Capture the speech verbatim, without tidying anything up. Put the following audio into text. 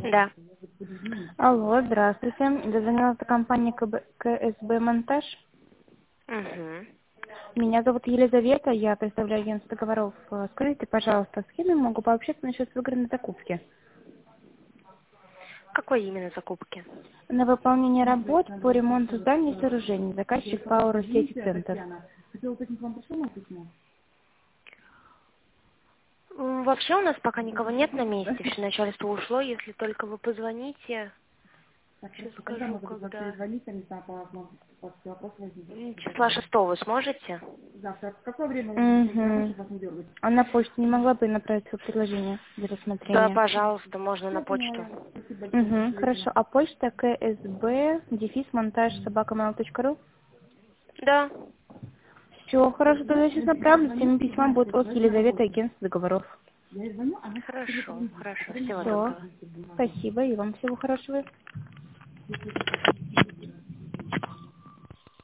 Да. Алло, здравствуйте. Дозвонилась компания КБ КСБ «Монтаж». Угу. Меня зовут Елизавета, я представляю агентство договоров. Э, Скажите, пожалуйста, с кем я могу пообщаться насчет выгодной закупки? Какой именно закупки? На выполнение работ по ремонту зданий и сооружений. Заказчик Power Сети Центр. М, Вообще у нас пока никого нет на месте, все начальство ушло, если только вы позвоните. Сейчас скажу, когда. М, Числа шестого сможете? Угу. А на почту не могла бы направить свое предложение для Да, рассмотрения? пожалуйста, можно на почту. Угу, хорошо. А почта КСБ, дефис, монтаж, собака mail точка ру? Да. Все, хорошо, тогда я сейчас направлю. Всеми письма будет от Елизаветы, агентства договоров. Хорошо, хорошо. Всего Все. доброго. Спасибо, и вам всего хорошего.